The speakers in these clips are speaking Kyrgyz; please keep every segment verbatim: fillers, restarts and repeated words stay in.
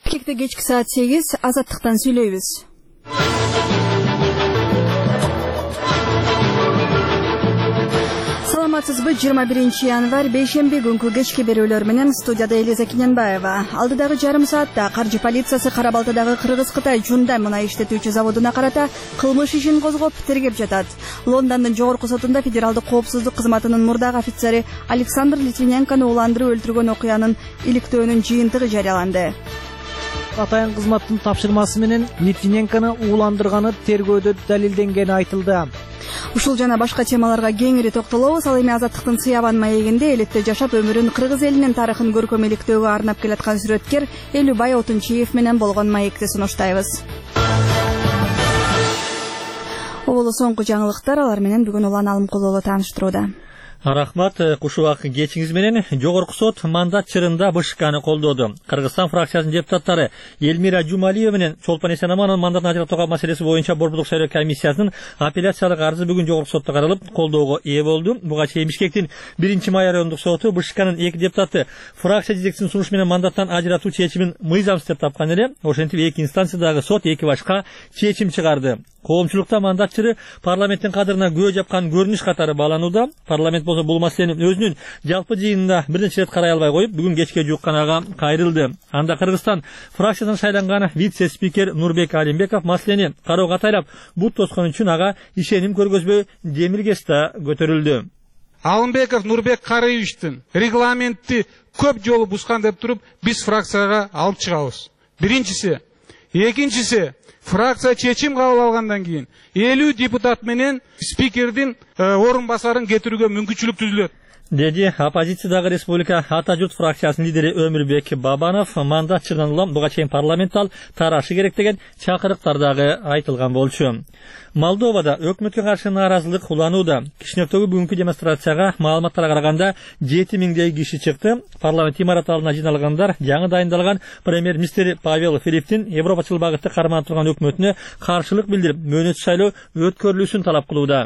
Кекте кечки саат сегиз, азаттыктан сүйлөйбүз. Саламатсызбы? жыйырма биринчи январь бейшемби күнкү кечки берүүлөр менен студияда Элиза Киненбаева. Алдыдагы жарым саатта каржы полициясы Кара Балтадагы Кыргыз-Кытай Жундай мунай иштетүүчү заводуна карата кылмыш ишин козгоп тергеп жатат. Лондондун жогорку сотунда федералдык коопсуздук кызматынын мурдагы офицери Александр Литвиненкону уландырып өлтүргөн окуянын иликтөөнүн жыйынтыгы жарыяланды. Атайын кызматтын тапшырмасы менен Литвиненкону уландырганы тергөөдө далилденгени айтылды. Ушул жана башка темаларга кеңири токтолобуз. Ал эми азаттыктын сыябан маегинде элетте жашап өмүрүн кыргыз элинин тарыхын көркөм иликтөөгө арнап келаткан сүрөткер Элюбай Отунчиев менен болгон маекти сунуштайбыз. Оболу соңку жаңылыктар, алар менен бүгүн Улан Алымкулова тааныштырууда. Рахмат, кушубак кечиңиз менен жогорку сот мандат чырында БШКны колдоду. Кыргызстан фракциясынын депутаттары Элмира Жумалиева менен Чолпон Эсенамановдун мандатын ажыратууга маселеси боюнча Борбордук шайлоо комиссиясынын апелляциялык арызы бүгүн жогорку сотто каралып, колдоого ээ болду. Буга чейин Бишкектин биринчи май райондук соту БШКнын эки депутаты фракция жетекчисинин сунушу менен мандаттан ажыратуу чечимин мыйзамсыз деп тапкан эле. Ошентип эки инстанциядагы сот эки башка чечим чыгарды. Коомчулукта мандат чыры парламенттин кадырына көө жапкан көрүнүш катары бааланууда. Парламент болсо бул маселени өзүнүн жалпы жыйынында бир нече рет карай албай коюп, бүгүн кечке жукканага кайрылды. Анда Кыргызстан фракциясынан шайланган вице-спикер Нурбек Алимбеков маселени кароого катайлап бут тоскон үчүн ага ишеним көргөзбөй демилгеста көтөрүлдү. Алымбеков Нурбек Карыевичтин регламентти көп жолу бускан деп туруп, биз фракцияга алып чыгабыз. Биринчиси, экинчиси, фракция чечим кабыл алгандан кийин элүү депутат менен спикердин орун басарын кетирүүгө мүмкүнчүлүк түзүлөт, деди оппозициядагы Республика Ата журт фракциясынын лидери Өмүрбек Бабанов. Мандат чырынан улам буга чейин парламенттал тарашы керек деген чакырыктар дагы айтылган болчу. Молдовада өкмөткө каршы нааразылык уланууда. Кишиневдеги бүгүнкү демонстрацияга маалыматтарга караганда жети миңдей киши чыкты. Парламент имараты алдына жиналгандар жаңы дайындалган премьер-министр Павел Филипптин европачыл багытты карманып турган өкмөтүнө каршылык билдирип, мөөнөтсүз шайлоо өткөрүлүүсүн талап кылууда.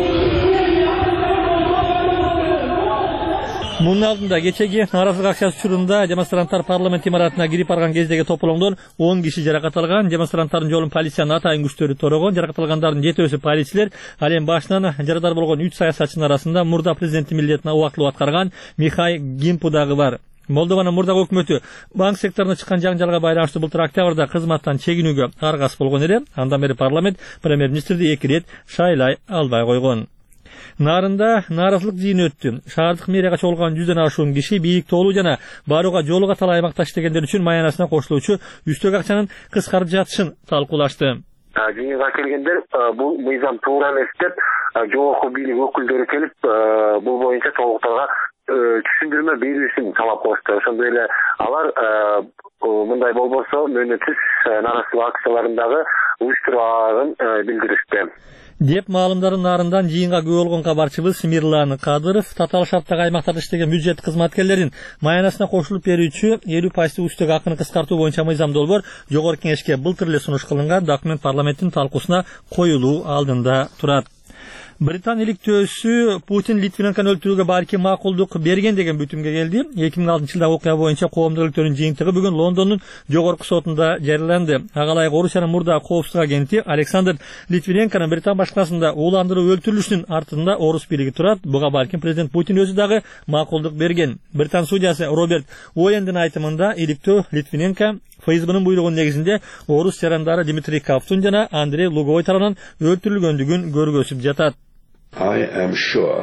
Мунун алдында кечеги нааразылык акциясы учурунда демонстранттар парламент имаратына кирип барган кездеги тополоңдон он киши жаракат алган. Демонстранттардын жолун полициянын атайын күчтөрү торогон. Жаракат алгандардын жетөөсү полицийлер. Ал эми башынан жарадар болгон үч саясатчынын арасында мурда президенттин милдетин убактылуу аткарган Михай Гимпу дагы бар. Молдованын мурдагы өкмөтү банк секторуна чыккан жаңжалга байланыштуу былтыр октябрда кызматтан чегинүүгө аргасыз болгон эле. Андан бери парламент премьер-министрди эки ирет шайлай албай койгон. Нарында нааразылык жыйыны өттү. Шаардык мэрияга чогулган жүздөн ашуун киши бийик тоолуу жана барууга жолу катал аймакта иштегендер үчүн маянасына кошулуучу үстөк акчанын кыскарып жатышын талкуулашты. Жыйынга келгендер бул мыйзам туура эмес деп жогорку бийлик өкүлдөрү келип, бул боюнча чогулуктарга түшүндүрмө берүүсүн талап кылышты. Ошондой эле алар мындай болбосо мөөнөтсүз нааразылык акцияларындагы уюштуруулагын билдиришти деп маалымдарын нарындан жыйынга көө болгон кабарчыбыз Мирлан Кадыров татаал шарттагы аймактарда иштеген бюджет кызматкерлерин маянасына кошулуп берүүчү элүү пайыздык үстөк акыны кыскартуу боюнча мыйзам долбоор жогорку кеңешке былтыр эле сунуш кылынган. Документ парламенттин талкуусуна коюлуу алдында турат. Британ иликтөөсү Путин Литвиненкону өлтүрүүгө барки макулдук берген деген бүтүмгө келди. эки миң алтынчы жылдагы окуя боюнча коомдук иликтөөнүн жыйынтыгы бүгүн Лондондун жогорку сотунда жарыяланды. Ага ылайык Орусиянын мурда коопсуздук агенти Александр Литвиненконун Британ башкарасында ууландыруу өлтүрүлүшүнүн артында орус бийлиги турат. Буга балким президент Путин өзү дагы макулдук берген. Британ судьясы Роберт Уэндин айтымында иликтөө Литвиненко ФСБнын буйругунун негизинде орус жарандары Дмитрий Ковтун жана Андрей Луговой тарабынан өлтүрүлгөндүгүн көргөзүп жатат. I am sure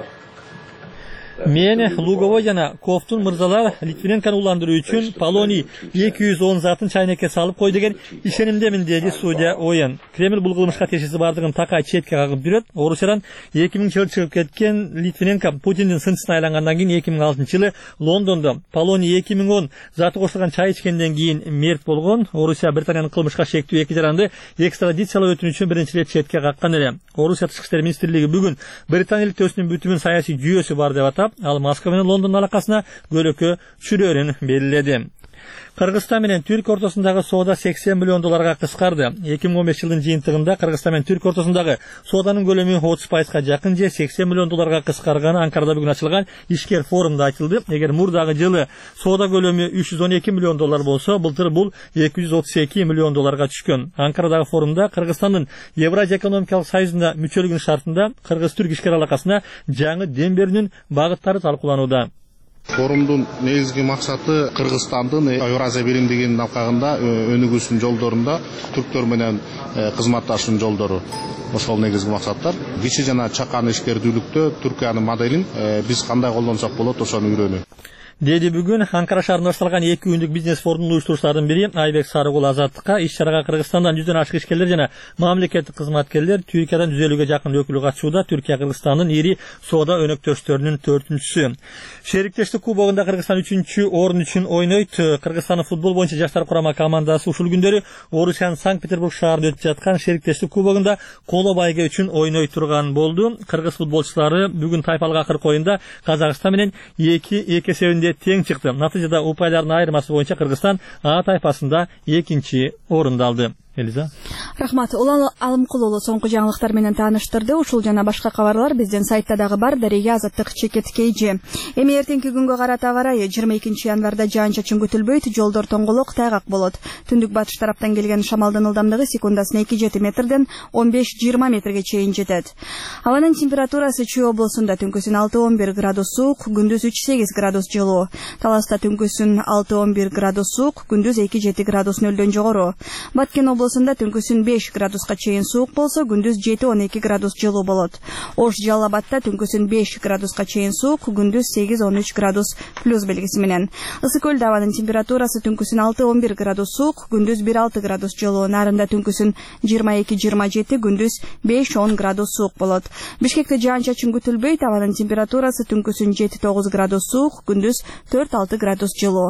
Мен Луговой жана Ковтун мырзалар Литвиненкону уландыруу үчүн полоний эки жүз он затын чайнекке салып кой деген ишенимдемин, деди судья Оен. Кремль бул кылмышка тиешеси бардыгын такай четке кагып жүрөт. Орусиядан эки миңинчи жылы чыгып кеткен Литвиненко Путиндин сынчысына айлангандан кийин эки миң алтынчы жылы Лондондо полоний эки миң он заты кошулган чай ичкенден кийин мерт болгон. Орусия Британиянын кылмышка шектүү эки жаранды экстрадициялоо өтүнүчүн биринчи ирет четке каккан эле. Орусия тышкы иштер министрлиги бүгүн Британ иликтөөсүнүн бүтүмүн саясий жүйөсү бар деп атап, ал Москва менен Лондондун алакасына көлөкө чүрөөрүн белгиледи. Кыргызстан менен Түркия ортосундагы соода сексен миллион долларга кыскарды. эки миң он беш жылдын жыйынтыгында Кыргызстан менен Түркия ортосундагы сооданын көлөмү отуз пайызга жакын же сексен миллион долларга кыскарганы Анкарада бүгүн ачылган ишкер форумда айтылды. Эгер мурдагы жылы соода көлөмү үч жүз он эки миллион доллар болсо, былтыр бул эки жүз отуз эки миллион долларга түшкөн. Анкарадагы форумда Кыргызстандын Евразия экономикалык союзуна мүчөлүгүнүн шартында кыргыз-түрк ишкер алакасына жаңы дем берүүнүн багыттары талкууланууда. Форумдун негизги максаты Кыргызстандын Евразия биримдигинин алкагында өнүгүүсүнүн жолдорунда түрктөр менен кызматташуунун жолдору. Ошол негизги максаттар. Кичи жана чакан ишкердүүлүктө Түркиянын моделин биз кандай колдонсок болот, ошону үйрөнүү. Деди бүгүн Анкара шаарында башталган эки күндүк бизнес форумдун уюштуруучуларынын бири Айбек Сарыгул Азаттыкка иш-чарага Кыргызстандан жүздөн ашык ишкерлер жана мамлекеттик кызматкерлер, Түркиядан жүз элүүгө жакын өкүл катышууда. Түркия Кыргызстандын ири соода өнөктөштөрүнүн төртүнчүсү. Шериктештик кубогунда Кыргызстан үчүнчү орун үчүн ойнойт. Кыргызстандын футбол боюнча жаштар курама командасы ушул күндөрү Орусиянын Санкт-Петербург шаарында өтүп жаткан Шериктештик кубогунда коло байге үчүн ойной турган болду. Кыргыз футболчулары бүгүн тайпалык акыркы оюнда Казакстан менен эки эки эсебинде тең чыкты. Натыйжада упайлардын айырмасы боюнча Кыргызстан А тайпасында экинчи орунду алды. Элиза. Рахмат. Улан Алымкулулу соңку жаңылыктар менен тааныштырды. Ушул жана башка кабарлар биздин сайтта дагы бар. Дарега Азаттык чекет кейжи. Эми эртеңки күнгө карата аба ырайы жыйырма экинчи январда жаан-чачын күтүлбөйт, жолдор тоңголок, тайгак болот. Түндүк батыш тараптан келген шамалдын ылдамдыгы секундасына эки жети метрден он беш жыйырма метрге чейин жетет. Абанын температурасы Чүй облусунда түнкүсүн алты он бир градус суук, күндүз үч сегиз градус жылуу. Таласта түнкүсүн алты он бир градус суук, күндүз эки жети градус нөлдөн жогору. Баткен облусунда түнкүсүн беш градуска чейин суук болсо, күндүз жети он эки градус жылуу болот. Ош Жалал Абадта түнкүсүн беш градуска чейин суук, күндүз сегиз он үч градус плюс белгиси менен. Ысык көлдө абанын температурасы түнкүсүн алты он бир градус суук, күндүз бир алты градус жылуу. Нарында түнкүсүн жыйырма эки жыйырма жети, күндүз беш он градус суук болот. Бишкекте жаан-чачын күтүлбөйт, абанын температурасы түнкүсүн жети тогуз градус суук, күндүз төрт алты градус жылуу.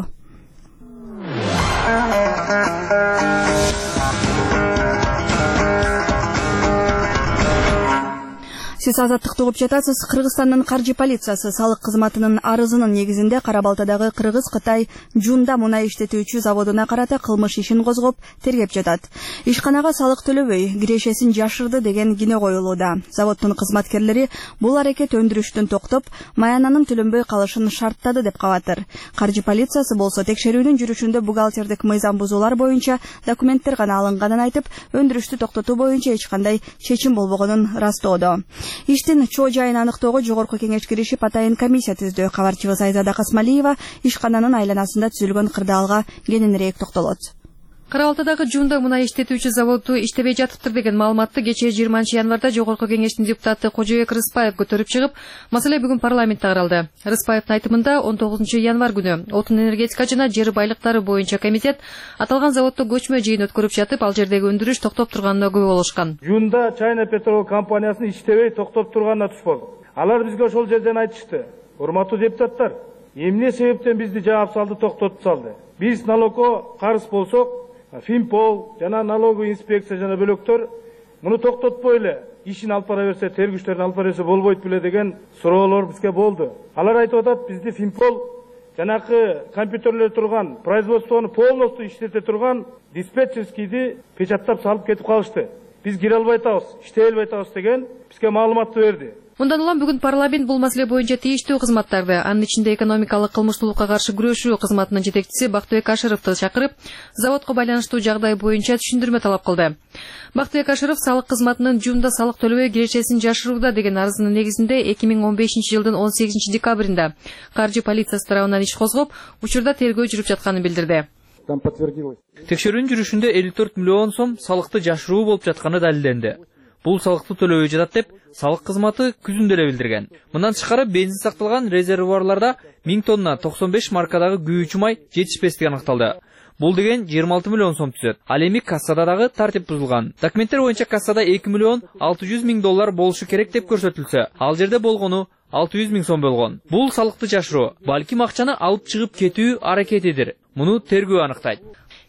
Сиз Азаттыкты угуп жатасыз. Кыргызстандын каржы полициясы салык кызматынын арызынын негизинде Кара-Балтадагы Кыргыз-Кытай Жунда мунай иштетүүчү заводуна карата кылмыш ишин козгоп тергеп жатат. Ишканага салык төлөбөй, кирешесин жашырды деген кине коюлууда. Заводдун кызматкерлери бул аракет өндүрүштүн токтоп, маянанын төлөнбөй калышын шарттады деп кабатыр. Каржы полициясы болсо текшерүүнүн жүрүшүндө бухгалтердик мыйзам бузуулар боюнча документтер гана алынганын айтып, өндүрүштү токтотуу боюнча эч кандай чечим болбогонун ырастоодо. Иштин чоо жайын аныктоого жогорку кеңеш киришип атайын комиссия түздү. Кабарчыбыз Айзада Касмалиева ишкананын айланасында түзүлгөн кырдаалга кененирээк токтолот. Кара-Балтадагы Жунда мунай иштетүүчү заводу иштебей жатыптыр деген маалыматты кечээ жыйырманчы январда жогорку кеңештин депутаты Кожобек Рыспаев көтөрүп чыгып, маселе бүгүн парламентте каралды. Рыспаевдин айтымында он тогузунчу январ күнү отун энергетика жана жер байлыктары боюнча комитет аталган заводдо көчмө жыйын өткөрүп жатып, ал жердеги өндүрүш токтоп турганына күбө болушкан. Жунда Чайна Петрол компаниясын иштебей токтоп турганына туш болдук. Алар бизге ошол жерден айтышты: "Урматтуу депутаттар, эмне себептен бизди жаап салды, токтотуп салды? Биз налогко карыз болсок, Финпол жана налоговый инспекция жана бөлөктөр муну токтотпой эле ишин алып бара берсе, тергүүчтөрдүн алып бара берсе болбойт беле деген суроолор бизге болду. Алар айтып атат, бизди Финпол жанакы компьютерлер турган, производствону полностью иштете турган диспетчерскийди печаттап салып кетип калышты. Биз кире албай атабыз, иштей албай атабыз деген бизге маалыматты берди. Мындан улам бүгүн парламент бул маселе боюнча тийиштүү кызматтарды, анын ичинде экономикалык кылмыштуулукка каршы күрөшүү кызматынын жетекчиси Бактыбек Ашыровду чакырып, заводко байланыштуу жагдай боюнча түшүндүрмө талап кылды. Бактыбек Ашыров салык кызматынын Жунда салык төлөбөй кирешесин жашырууда деген арызынын негизинде эки миң он бешинчи жылдын он сегизинчи декабрында каржы полициясы тарабынан иш козгоп, учурда тергөө жүрүп жатканын билдирди. Текшерүүнүн жүрүшүндө элүү төрт миллион сом салыкты жашыруу болуп жатканы далилденди. Бул салыкты төлөбөй жатат деп салык кызматы күзүндө эле билдирген. Мындан тышкары бензин сакталган резервуарларда миң тонна токсон беш маркадагы күйүүчү май жетишпестиги аныкталды. Бул деген жыйырма алты миллион сом түзөт. Ал эми кассада дагы тартип бузулган. Документтер боюнча кассада эки миллион алты жүз миң доллар болушу керек деп көрсөтүлсө, ал жерде болгону алты жүз миң сом болгон. Бул салыкты жашыруу, балким акчаны алып чыгып кетүү аракетидир. Муну тергөө аныктайт.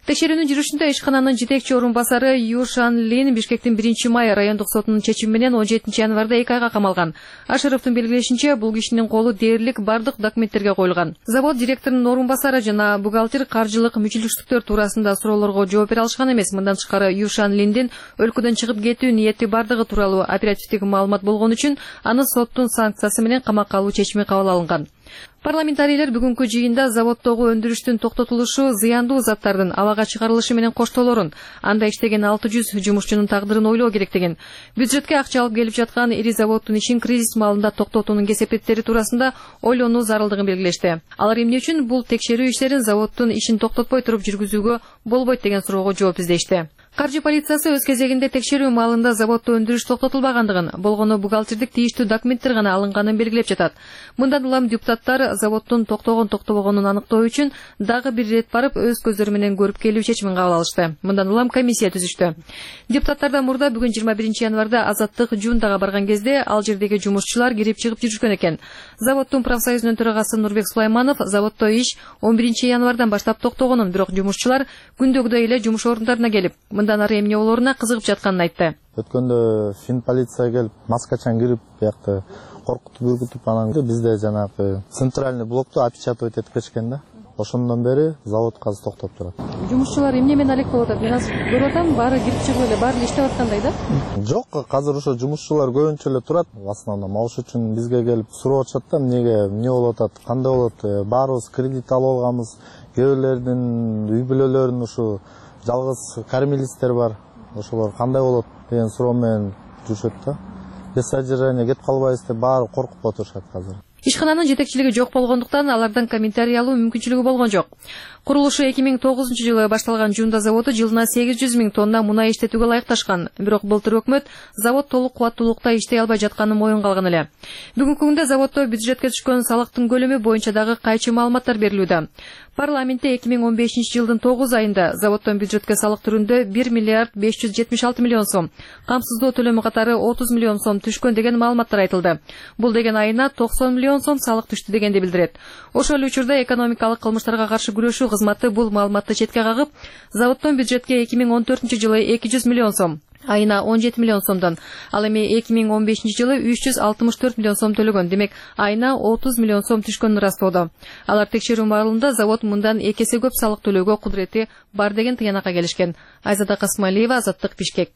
Текшерүүнүн жүрүшүндө ишкананын жетекчи орун басары Ю Шан Лин Бишкектин биринчи май райондук сотунун чечими менен он жетинчи январда эки айга камалган. Ашыровдун белгилешинче, бул кишинин колу дээрлик бардык документтерге коюлган. Завод директорунун орун басары жана бухгалтер каржылык мүчүлүштүктөр туурасында суроолорго жооп бере алышкан эмес. Мындан тышкары Ю Шан Линдин өлкөдөн чыгып кетүү ниети бардыгы тууралуу оперативдик маалымат болгон үчүн аны соттун санкциясы менен камакка алуу чечими кабыл алынган. Парламентарийлер бүгүнкү жыйында заводдогу өндүрүштүн токтотулушу зыяндуу заттардын абага чыгарылышы менен коштоолорун, анда иштеген алты жүз жумушчунун тагдырын ойлоо керектигин, бюджетке акча алып келип жаткан ири заводдун ишин кризис маалында токтотуунун кесепеттери туурасында ойлонуу зарылдыгын белгилешти. Алар эмне үчүн бул текшерүү иштерин заводдун ишин токтотпой туруп жүргүзүүгө болбойт деген суроого жооп издешти. Каржы полициясы өз кезегинде текшерүү маалында заводдо өндүрүш токтотулбагандыгын, болгону бухгалтердик тийиштүү документтер гана алынганын белгилеп жатат. Мындан улам депутаттар заводдун токтогон токтобогонун аныктоо үчүн дагы бир ирет барып өз көздөрү менен көрүп келүү чечимин кабыл алышты. Мындан улам комиссия түзүштү. Депутаттардан мурда бүгүн жыйырма биринчи январда Азаттык Жундага барган кезде ал жердеги жумушчулар кирип чыгып жүрүшкөн экен. Заводдун профсоюзунун төрагасы Нурбек Сулайманов заводдо иш он биринчи январдан баштап токтогонун, бирок жумушчулар күндөгүдөй эле жумуш орундарына келип, мындан ары эмне болоруна кызыгып жатканын айтты. Өткөндө фин полиция келип, маскачан кирип, биякта коркутуп үркүтүп, анан бизде жанагы центральный блокту опечатывать этип кетишкен да. Ошондон бери завод казыр токтоп турат. Жумушчулар эмне менен алек болуп атат? Мен азыр көрүп атам, баары кирип чыгып эле, баары иштеп аткандай да? Жок, азыр ошо жумушчулар көбүнчө эле турат. В основном ал үчүн бизге келип суроо атышат да, эмнеге, эмне болуп атат, кандай болот? Баарыбыз кредит алып алганбыз, кээ бирлердин үй бүлөлөрүнүн ушу жалгыз кормилистер бар. Ошолор кандай болот деген суроо менен жүрүшөт да. Без содержания кетип калбайбыз деп баары коркуп отурушат азыр. Ишкананын жетекчилиги жок болгондуктан алардан комментарий алуу мүмкүнчүлүгү болгон жок. Курулушу эки миң тогузунчу жылы башталган Жунда заводу жылына сегиз жүз миң тонна мунай иштетүүгө ылайыкташкан. Бирок былтыр өкмөт завод толук кубаттуулукта иштей албай жатканын моюнга алган эле. Бүгүнкү күндө заводдо бюджетке түшкөн салыктын көлөмү боюнча дагы кайчы маалыматтар берилүүдө. Парламентте эки миң он бешинчи жылдын тогуз айында заводдон бюджетке салык түрүндө бир миллиард беш жүз жетимиш алты миллион сом, камсыздоо төлөмү катары отуз миллион сом түшкөн деген маалыматтар айтылды. Бул деген айына токсон миллион сом салык түштү дегенди билдирет. Ошол эле учурда экономикалык кылмыштарга каршы күрөшүү кызматы бул маалыматты четке кагып, заводдон бюджетке эки миң он төртүнчү жылы эки жүз миллион сом, айына он жети миллион сомдон, ал эми эки миң он бешинчи жылы үч жүз алтымыш төрт миллион сом төлөгөн, демек айына отуз миллион сом түшкөнүн ырастоодо. Алар текшерүү маалында завод мындан эки эсе көп салык төлөөгө кудурети бар деген тыянакка келишкен. Айзада Касмалиева, Азаттык, Бишкек.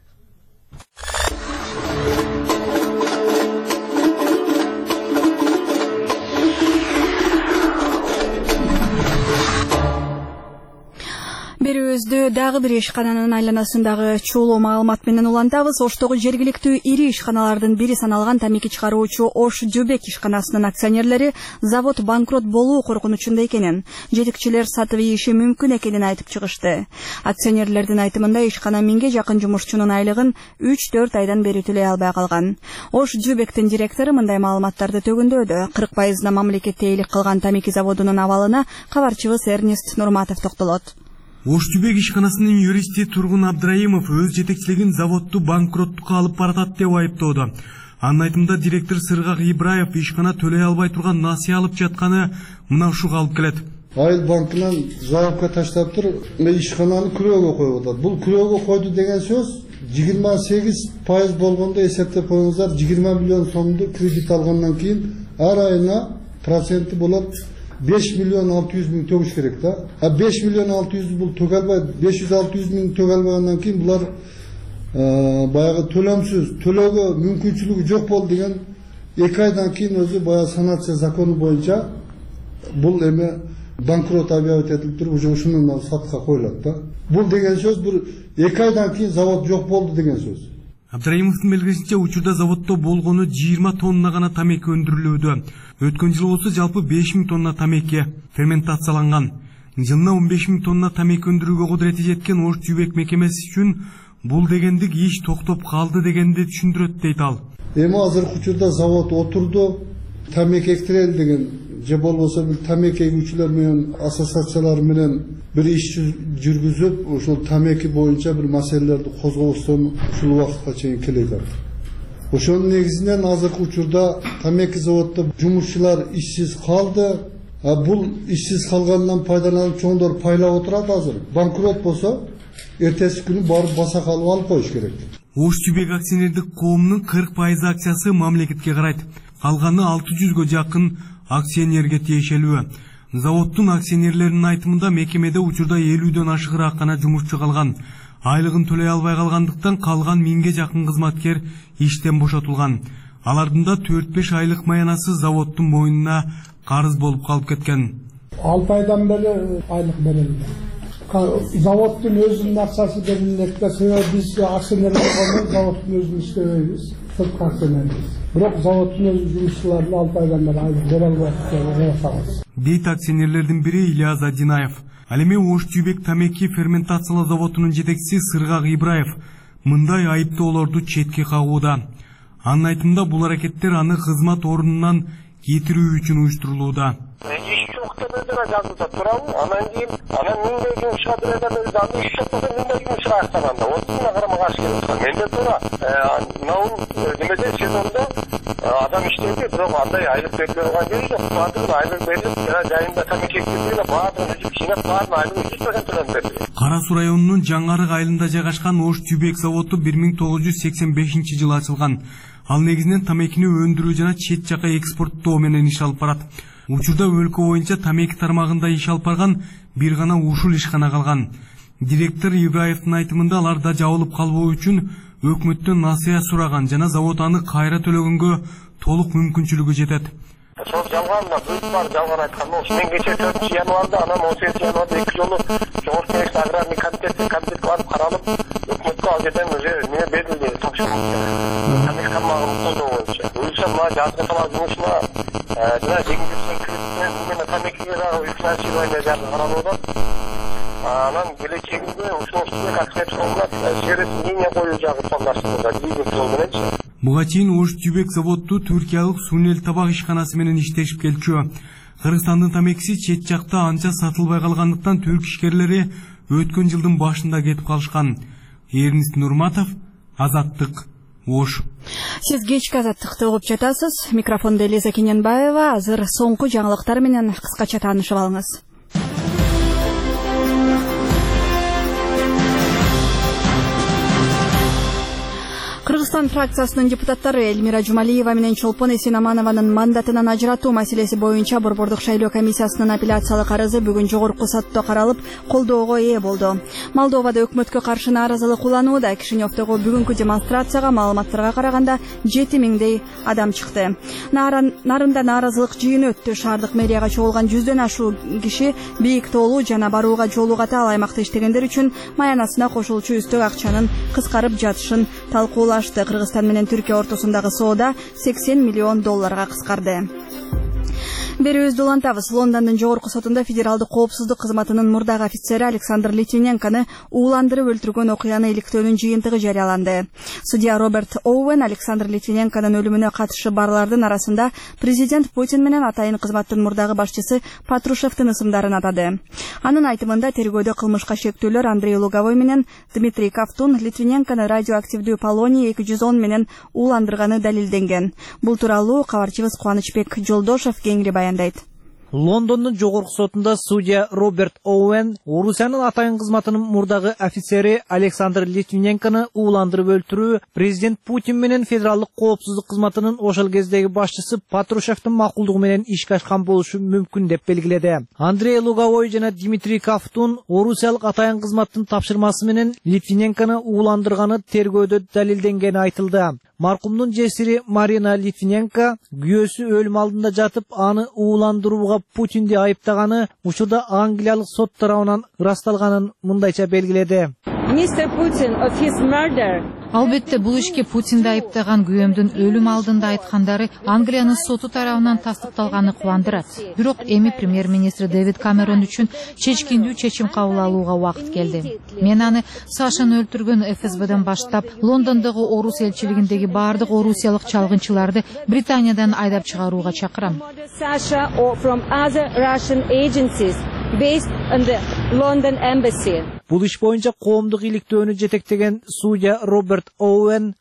Берүүбүздү дагы бир ишкананын айланасындагы чуулуу маалымат менен улантабыз. Оштогу жергиликтүү ири ишканалардын бири саналган тамеки чыгаруучу Ош Жөбек ишканасынын акционерлери завод банкрот болуу коркунучунда экенин, жетекчилер сатып ийиши мүмкүн экенин айтып чыгышты. Акционерлердин айтымында ишкана миңге жакын жумушчунун айлыгын үч төрт айдан бери төлөй албай калган. Ош Жөбектин директору мындай маалыматтарды төгүндөдө. кырк пайызына мамлекеттеээлик кылган тамеки заводунун абалына кабарчыбыз Эрнест Нурматов токтолот. Ош Жөбек ишканасынын юристи Тургун Абдраимов өз жетекчилигин заводду банкроттукка алып баратат деп айыптоодо. Анын айтымында директор Сыргак Ибраев ишкана төлөй албай турган насыя алып жатканы мына ушуга алып келет. Айыл банкынан заявка таштап тур, ишкананы күрөөгө коюп атат. Бул күрөөгө койду деген сөз жыйырма сегиз пайыз болгондо эсептеп коюңуздар, жыйырма миллион сомду кредит алгандан кийин ар айына проценти болот беш миллион алты жүз миң төгүш керек да. А беш миллион алты жүз бул төг албай, беш жүз алты жүз миң төг албагандан кийин булар баягы төлөмсүз, төлөөгө мүмкүнчүлүгү жок болду деген эки айдан кийин өзү баягы санация закону боюнча бул эме банкрот объявить этилип туруп, уже ушунун сатка коюлат да. Бул деген сөз бир эки айдан кийин завод жок болду деген сөз. Абдраимовдун белгисинче учурда заводдо болгону жыйырма тонна гана тамеки өндүрүлүүдө. Өткөн жылы болсо жалпы беш миң тонна тамеки ферментацияланган. Жылына он беш миң тонна тамеки өндүрүүгө кудурети жеткен Ош Жөбек мекемеси үчүн бул дегендик иш токтоп калды дегенди түшүндүрөт дейт ал. Эми азыркы учурда завод отурду, тамеки экстирел деген же болбосо бир тамеки эгүүчүлөр менен ассоциациялар менен бир иш жүргүзүп, ошол тамеки боюнча бир маселелерди козгобостон ушул убакытка чейин келе жатат. Ошонун негизинен азыркы учурда тамеки заводдо жумушчулар ишсиз калды. Бул ишсиз калгандан пайдаланып чоңдор пайлап отурат азыр. Банкрот болсо, эртеси күнү барып баса калып алып коюш керек. Ош Тюбек акционердик коомунун кырк пайыз акциясы мамлекетке карайт. Калганы алты жүзгө жакын акционерге тиешелүү. Заводдун акционерлеринин айтымында мекемеде учурда элүүдөн ашыгыраак гана жумушчу калган. Айлыгын төлөй албай калгандыктан калган миңге жакын кызматкер иштен бошотулган. Алардын да төрт беш айлык маянасы заводдун мойнуна карыз болуп калып кеткен. алты айдан бери айлык берилди. Заводдун өзүнүн акчасы берилет да, себеби биз акционер болгондон заводдун өзүн иштебейбиз. Сырткы акционербиз. Бирок заводдун өз жумушчуларына алты айдан бери айлык бере албайт. Дейт акционерлердин бири Ильяз Адинаев. Ал эми Ош Тюбек тамеки ферментациялоо заводунун жетекчиси Сыргак Ибраев мындай айыптоолорду четке кагууда. Анын айтымында бул аракеттер аны кызмат ордунан кетирүү үчүн уюштурулууда. Иш чоктогуна жазылса туурабы? Анан кийин анан миңдей жумушка берген анда иш чоктогун миңдей жумушка актаганда отузуна карама каршы келет. Менде туура наун немеде сезонда адам иштейди, бирок андай айлык бериле турган жери жок. Баардыгын айлык берилип, жайында тамеки экип, баардыгын үзүп жинап, баардыгын айлык жүз процент төлөнүп. Кара Суу районунун Жаңарык айылында жайгашкан Ош Тюбек заводу бир миң тогуз жүз сексен бешинчи жылы ачылган. Ал негизинен тамекини өндүрүү жана чет жака экспорттоо менен иш алып барат. Учурда өлкө боюнча тамеки тармагында иш алып барган бир гана ушул ишкана калган. Директор Ибраевдин айтымында аларда жабылып калбоо үчүн өкмөттөн насыя сураган жана завод аны кайра төлөгөнгө толук мүмкүнчүлүгү жетет. Сол жалганда бүт бар жалган айткан болчу. Мен кечээ төртүнчү январда, анан он сегизинчи январда эки жолу Жогорку Кеңеш аграрный комитетке комитет барып каралып, өкмөткө ал жерден уже эмне берилди, тапшырма. Тамек тармагын колдоо боюнча. Буюрса мына жазгы талап жумушуна жана жеңилдетилген кредитинен именно тамекиге дагы финансирование жагы каралууда. Анан келечегинде ушул Тюбек акционерлик сервис линия коюу жагы пландаштырылды, бизнес жол мененчи. Буга чейин Ош Тюбек заводу түркиялык Сунел табак ишканасы менен иштешип келчү. Кыргызстандын тамекиси чет жакта анча сатылбай калгандыктан түрк ишкерлери өткөн жылдын башында кетип калышкан. Эрнис Нурматов, Азаттык, Ош. Сиз кечки Азаттыкты угуп жатасыз. Микрофондо Элиза Кененбаева. Азыр соңку жаңылыктар менен кыскача таанышып алыңыз. Кыргызстан фракциясынын депутаттары Эльмира Жумалиева менен Чолпон Эсенаманованын мандатынан ажыратуу маселеси боюнча Борбордук шайлоо комиссиясынын апелляциялык арызы бүгүн жогорку сотто каралып, колдоого ээ болду. Молдовада өкмөткө каршы нааразылык уланууда. Кишиневдогу бүгүнкү демонстрацияга маалыматтарга караганда жети миңдей адам чыкты. Нарында нааразылык жыйыны өттү. Шаардык мэрияга чогулган жүздөн ашуу киши бийик тоолуу жана барууга жолу ката ал аймакта иштегендер үчүн маянасына кошулчу үстөк акчанын кыскарып жатышын талкуулашты. Кыргызстан менен Түркия ортосундагы соода сексен миллион долларга кыскарды. Берүүбүздү улантабыз. Лондондун жогорку сотунда федералдык коопсуздук кызматынын мурдагы офицери Александр Литвиненкону ууландырып өлтүргөн окуяны иликтөөнүн жыйынтыгы жарыяланды. Судья Роберт Оуэн Александр Литвиненконун өлүмүнө катышы барлардын арасында президент Путин менен атайын кызматтын мурдагы башчысы Патрушевдин ысымдарын атады. Анын айтымында тергөөдө кылмышка шектүүлөр Андрей Луговой менен Дмитрий Ковтун Литвиненкону радиоактивдүү полоний эки жүз он менен ууландырганы далилденген. Бул тууралуу кабарчыбыз Кубанычбек Жолдошов кеңири баяндайт. Лондондун жогорку сотунда судья Роберт Оуэн Орусиянын атайын кызматынын мурдагы офицери Александр Литвиненкону ууландырып өлтүрүү президент Путин менен федералдык коопсуздук кызматынын ошол кездеги башчысы Патрушевдин макулдугу менен ишке ашкан болушу мүмкүн деп белгиледи. Андрей Луговой жана Дмитрий Ковтун Орусиялык атайын кызматтын тапшырмасы менен Литвиненкону ууландырганы тергөөдө далилденгени айтылды. Маркумдун жесири Марина Литвиненко күйөөсү өлүм алдында жатып, аны ууландырууга Путинди айыптаганы учурда Англиялык сот тарабынан ырасталганын мындайча белгиледи. Mister Putin of his murder. Албетте бул ишке Путинди айыптаган күйөөмдүн өлүм алдында айткандары Англиянын соту тарабынан тастыкталганы кубандырат. Бирок эми премьер-министр Дэвид Камерон үчүн чечкиндүү чечим кабыл алууга убакыт келди. Мен аны Сашаны өлтүргөн эф эс бден баштап Лондондогу Орус элчилигиндеги баардык орусиялык чалгынчыларды Британиядан айдап чыгарууга чакырам. Sasha or from other Russian agencies based on the London embassy. Бул иш боюнча коомдук иликтөөнү жетектеген судья Роберт Оуэн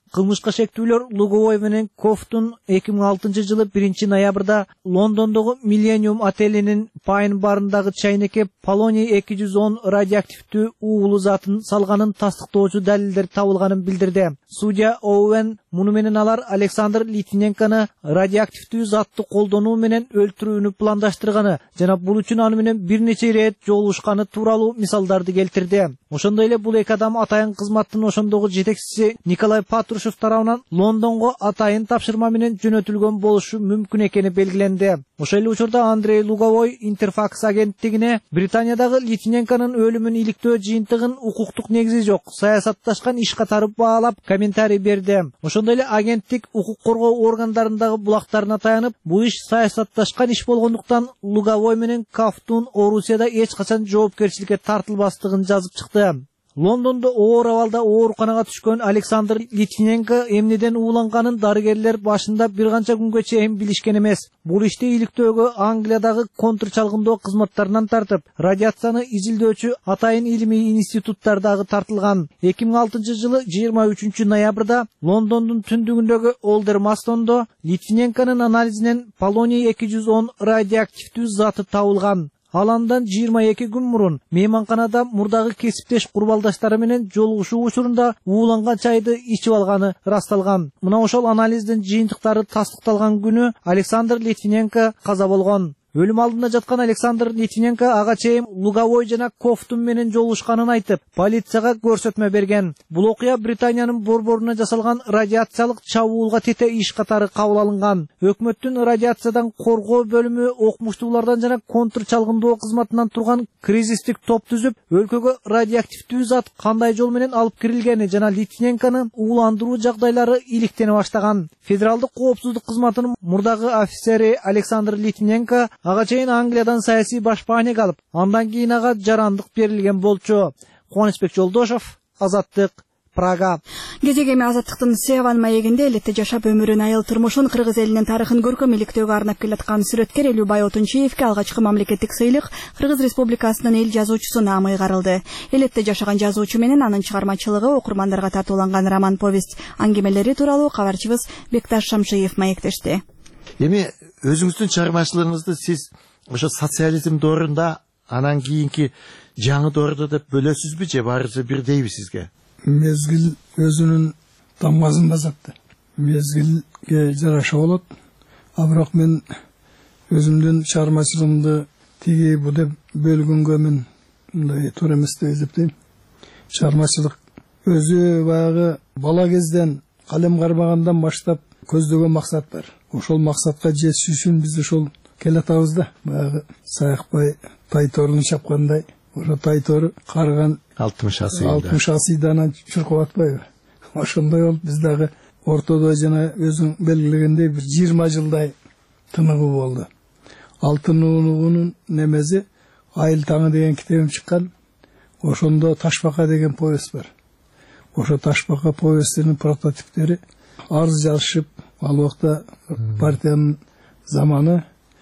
Кылмышка шектүүлөр Луговой менен Кофтун эки миң алтынчы жылы биринчи ноябрда Лондондогу Millennium отелинин Pine барындагы чайнекке полоний эки жүз он радиоактивдүү уулуу затын салганын тастыктоочу далилдер табылганын билдирди. Судья Оуэн муну менен алар Александр Литвиненкону радиоактивдүү затты колдонуу менен өлтүрүүнү пландаштырганы жана бул үчүн аны менен бир нече ирет жолугушканы тууралуу мисалдарды келтирди. Ошондой эле бул эки адам атайын кызматтын ошондогу жетекчиси Николай Патрушев тарабынан Лондонго атайын тапшырма менен жөнөтүлгөн болушу мүмкүн экени белгиленди. Ошол эле учурда Андрей Луговой Интерфакс агенттигине Британиядагы Литвиненконун өлүмүн иликтөө жыйынтыгын укуктук негизи жок, саясатташкан иш катары баалап комментарий берди. Ошондой эле агенттик укук коргоо органдарындагы булактарына таянып, бул иш саясатташкан иш болгондуктан Луговой менен Кофтун Орусияда эч качан жоопкерчиликке тартылбастыгын жазып чыкты. Лондондо оор абалда ооруканага түшкөн Александр Литвиненко эмнеден ууланганын дарыгерлер башында бир канча күнгө чейин билишкен эмес. Бул ишти иликтөөгө Англиядагы контрчалгындоо кызматтарынан тартып, радиацияны изилдөөчү атайын илимий институттардагы тартылган. эки миң алтынчы жылы жыйырма үчүнчү ноябрда Лондондун түндүгүндөгү Олдермастондо Литвиненконун анализинен полоний эки жүз он радиоактивдүү заты табылган. Ал андан жыйырма эки күн мурун мейманканада мурдагы кесиптеш курбалдаштары менен жолугушуу учурунда ууланган чайды ичип алганы ырасталган. Мына ошол анализдин жыйынтыктары тастыкталган күнү Александр Литвиненко каза болгон. Өлүм алдында жаткан Александр Литвиненко ага чейин Луговой жана Кофтун менен жолугушканын айтып, полицияга көрсөтмө берген. Бул окуя Британиянын борборуна жасалган радиациялык чабуулга тете иш катары кабыл алынган. Өкмөттүн радиациядан коргоо бөлүмү окумуштуулардан жана контрчалгындоо кызматынан турган кризистик топ түзүп, өлкөгө радиоактивдүү зат кандай жол менен алып кирилгени жана Литвиненкону ууландыруу жагдайлары иликтене баштаган. Федералдык коопсуздук кызматынын мурдагы офицери Александр Литвиненко ага чейин Англиядан саясий башпаанек алып, андан кийин ага жарандык берилген болчу. Кубанычбек Жолдошов, Азаттык, Прага. Гежеге эми Азаттыктын Севан маегинде элетте жашап өмүрүн, айыл турмушун, кыргыз элинин тарыхын көркөм иликтөөгө арнап келаткан сүрөткер Элүүбай Отунчиевке алгачкы мамлекеттик сыйлык Кыргыз Республикасынын эл жазуучусу наамы ыйгарылды. Элетте жашаган жазуучу менен анын чыгармачылыгы окурмандарга тартууланган роман повесть аңгемелери тууралуу кабарчыбыз Бекташ Шамшиев маектешти. Эми өзүңүздүн чыгармачылыгыңызды сиз ошо социализм доорунда, анан кийинки жаңы доордо деп бөлөсүзбү же баарысы бирдейби сизге? Мезгил өзүнүн тамгасын басат. Мезгилге жараша болот. А бирок мен өзүмдүн чыгармачылыгымды тиги бу деп бөлгөнгө мен мындай туура эмес деп эсептейм. Чыгармачылык өзү баягы бала кезден калем кармагандан баштап көздөгөн максат бар. Ошол максатка жетиш үчүн биз ошол келатабыз да. Баягы Саякбай Тайторун чапкандай, ошо Тайтору карган алтымыш асыйда. алтымыш асыйданан чуркап атпайбы? Ошондой болуп биз дагы ортодо жана өзүң белгилегендей бир жыйырма жылдай тыныгуу болду. Ал тыныгуунун немеси Айыл таңы деген китебим чыккан. Ошондо Ташбака деген повесть бар. Ошо Ташбака повестинин прототиптери арыз жазышып, ал убакта партиянын заманы.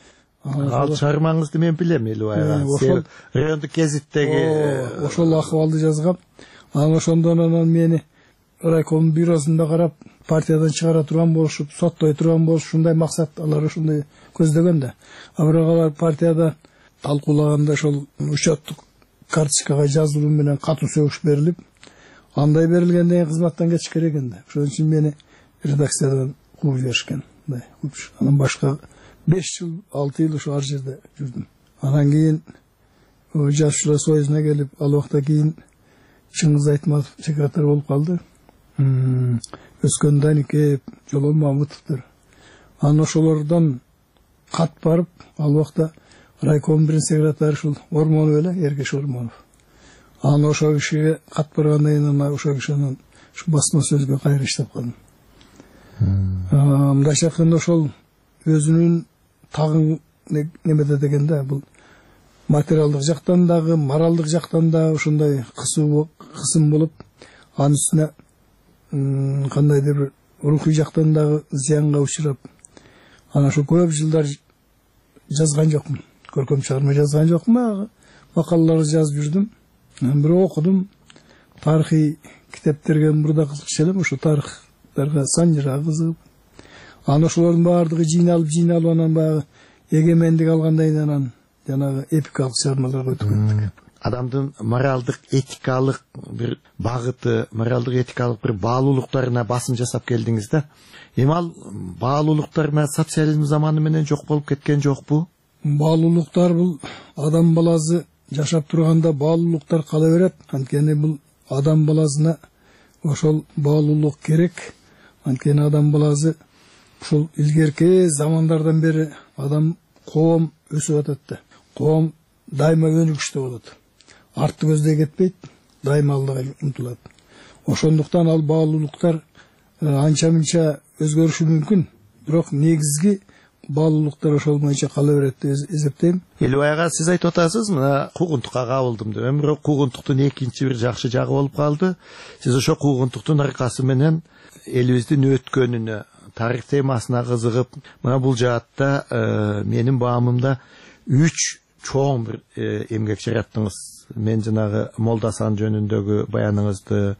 Ал чыгармаңызды мен билем, Элүүбай. Ошол райондук гезиттеги ошол акыбалды жазгам. Анан ошондон анан мени райком бюросунда карап, партиядан чыгара турган болушуп, соттой турган болуш, ушундай максат алар ушундай көздөгөн да. А бирок алар партияда талкуулаганда ошол учеттук карточкага жазылуу менен катуу сөгүш берилип, андай берилгенден кийин кызматтан кетиш керек экен да. Ошон үчүн мени редакциядан кууп жиберишкен. Анан башка беш жыл, алты жыл ошо ар жерде жүрдүм. Анан кийин Жазуучулар союзуна келип, ал убакта кийин Чыңгыз Айтматов секретарь болуп калды. Өскөн Даникеев, Жолон Мамытовдор. Анан ошолордон кат барып, ал убакта райком биринчи секретарь ушул Ормонов эле, Эргеш Ормонов. Анан ошол кишиге кат баргандан кийин ошол киши анан ушу басма сөзгө кайра иштеп калдым. Мындайча айтканда ошол өзүнүн тагын немеде дегенде бул материалдык жактан дагы, моралдык жактан да ошондой кысуу кысым болуп, анын үстүнө кандайдыр бир рухий жактан дагы зыянга учурап, анан ошо көп жылдар жазган жокмун. Көркөм чыгарма жазган жокмун, макалалар жазып жүрдүм. Бирок окудум, тарыхый китептерге мурда кызыкчу элем, ошо тарых сыяктарга Санжырга кызыгып, анан ошолордун баардыгы жыйналып жыйналып анан баягы эгемендик алгандан кийин анан жанагы эпикалык чыгармаларга өтүп кеттик. Адамдын моралдык этикалык бир багыты, моралдык этикалык бир баалуулуктарына басым жасап келдиңиз да. Эми ал баалуулуктар менен социализм заманы менен жок болуп кеткен жокпу? Баалуулуктар бул адам баласы жашап турганда баалуулуктар кала берет. Анткени бул адам баласына ошол баалуулук керек. Анткени адам баласы ушул илгерки замандардан бери адам коом өсүп атат да. Коом дайыма өнүгүштө болот. Артты көздөй кетпейт, дайыма алдыга умтулат. Ошондуктан ал баалуулуктар анча мынча өзгөрүшү мүмкүн, бирок негизги баалуулуктар ошол боюнча кала берет деп эсептейм. Элбайга сиз айтып атасыз, мына куугунтукка кабылдым деп. Эми бирок куугунтуктун экинчи бир жакшы жагы болуп калды. Сиз ошо куугунтуктун аркасы менен элибиздин өткөнүнө, тарих темасына кызыгып, мына бул жаатта менин баамымда үч чоң бир эмгек жараттыңыз. Мен жанагы Молдасан жөнүндөгү баяныңызды,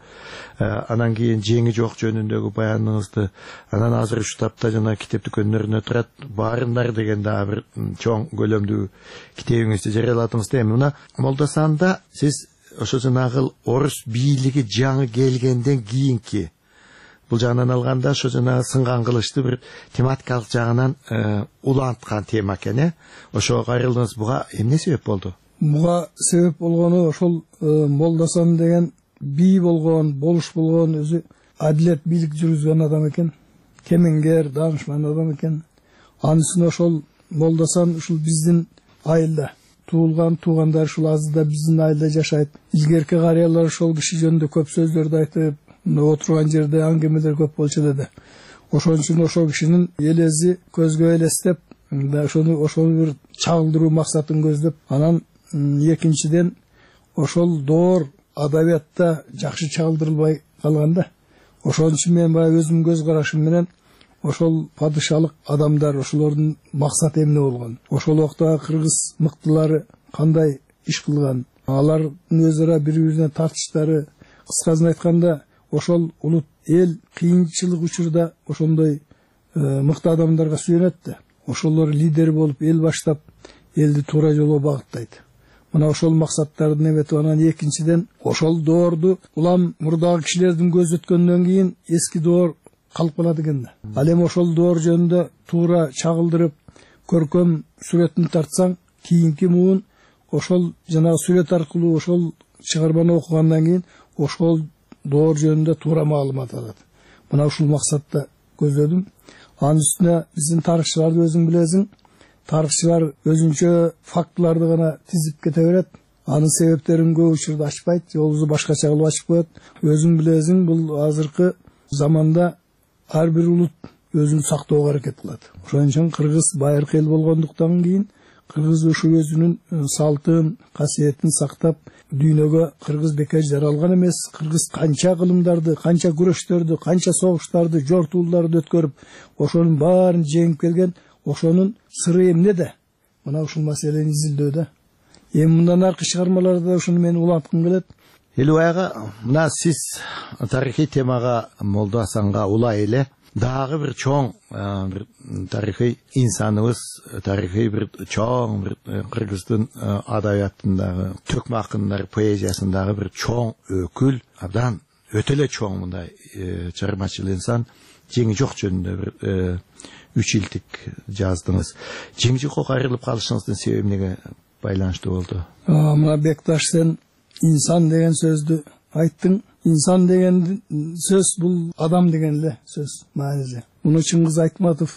анан кийин жеңи жок жөнүндөгү баяныңызды, анан азыр ушу тапта жана китеп дүкөнлөрүнө турат баарындар деген дагы бир чоң көлөмдүү китебиңизди жарыяладыңыз да. Эми мына Молдасанда сиз ошо жанагы орус бийлиги жаңы келгенден кийинки, бул жагынан алганда ошо жанагы сынган кылычты бир тематикалык жагынан уланткан тема экен, э? Ошого кайрылдыңыз. Буга эмне себеп болду? Буга себеп болгону ошол Молдасан деген бий болгон, болуш болгон, өзү адилет бийлик жүргүзгөн адам экен. Кемеңгер, данышман адам экен. Анысына ошол Молдасан ушул биздин айылда туулган, туугандар ушул азырда биздин айылда жашайт. Илгерки карыялар ошол киши жөнүндө көп сөздөрдү айтып, отурган жерде аңгемелер көп болчу деди. Ошон үчүн ошол кишинин элези көзгө элестеп, ошону ошол бир чагылдыруу максатын көздөп, анан экинчиден ошол доор адабиятта жакшы чагылдырылбай калганда, ошон үчүн мен баягы өзүмдүн көз карашым менен ошол падышалык адамдар, ошолордун максаты эмне болгон, ошол убакта кыргыз мыктылары кандай иш кылган, алардын өз ара бири бирине тартыштары, кыскасын айтканда ошол улут эл кыйынчылык учурда ошондой мыкты адамдарга сүйөнөт да. Ошолор лидер болуп эл баштап, элди туура жолго багыттайт. Мына ошол максаттарды эметип, анан экинчиден ошол доорду улам мурдагы кишилердин көз өткөндөн кийин эски доор калып калат экен да. Ал эми ошол доор жөнүндө туура чагылдырып, көркөм сүрөтүн тартсаң, кийинки муун ошол жанагы сүрөт аркылуу ошол чыгарманы окугандан кийин ошол доор жөнүндө туура маалымат алат. Мына ушул максатта көздөдүм. Анын үстүнө биздин тарыхчыларды өзүң билесиң, тарыхчылар өзүнчө фактыларды гана тизип кете берет. Анын себептерин көп учурда ачпайт, же болбосо башкача кылып ачып коет. Өзүң билесиң, бул азыркы заманда ар бир улут өзүн сактоого аракет кылат. Ошон үчүн кыргыз байыркы эл болгондуктан кийин кыргыз ушул өзүнүн салтын, касиетин сактап, дүйнөгө кыргыз бекер жаралган эмес. Кыргыз канча кылымдарды, канча күрөштөрдү, канча согуштарды, жортууларды өткөрүп, ошонун баарын жеңип келген. Ошонун сыры эмнеде? Мына ушул маселени изилдөөдө. Эми мындан аркы чыгармаларда ушуну мен уланткым келет. Элбайга, мына сиз тарыхый темага Молдасанга улай эле дагы бир чоң бир тарыхый инсаныбыз, тарыхый бир чоң бир кыргыздын адабиятындагы, төкмө акындар поэзиясындагы бир чоң өкүл, абдан өтө эле чоң мындай чыгармачыл инсан, жеңи жок жөнүндө бир үч илтик жаздыңыз. Жеңи жокко кайрылып калышыңыздын себеби эмнеге байланыштуу болду? Мына Бекташ, сен инсан деген сөздү айттың. Инсан деген сөз бул адам деген эле сөз мааниси. Муну Чыңгыз Айтматов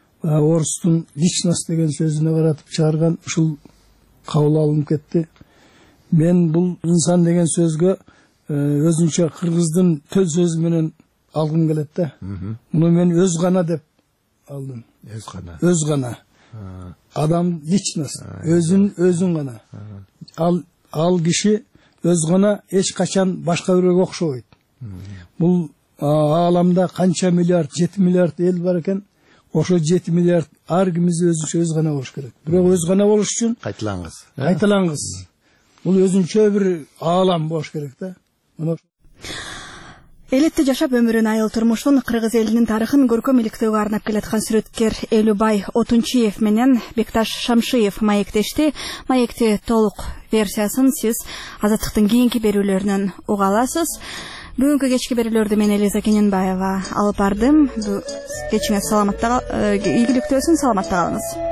орустун личность деген сөзүнө каратып чыгарган, ушул кабыл алынып кетти. Мен бул инсан деген сөзгө өзүнчө кыргыздын төл сөзү менен алгым келет да. Муну мен өз гана деп алдым. Өз гана. Өз гана. Адам личность, өзүн өзүн гана. Ал ал киши өз гана эч качан башка бирөөгө окшобойт. Бул ааламда канча миллиард, жети миллиард эл бар экен. Ошо жети миллиард ар кимиз өзүнчө өз гана болуш керек. Бирок өз гана болуш үчүн кайталаңыз. Кайталаңыз. Бул өзүнчө бир аалам болуш керек да. Элетте жашап өмүрүн айыл турмушун кыргыз элинин тарыхын көркөм иликтөөгө арнап келаткан сүрөткер Элюбай Отунчиев менен Бекташ Шамшиев маектешти. Маекти толук версиясын сиз Азаттыктын кийинки берүүлөрүнөн уга аласыз. Бүгүнкү кечки берүүлөрдү мен Элиза Кененбаева алып бардым. Кечиңиз саламатта, ийгиликтүү өсүн, саламатта калыңыз.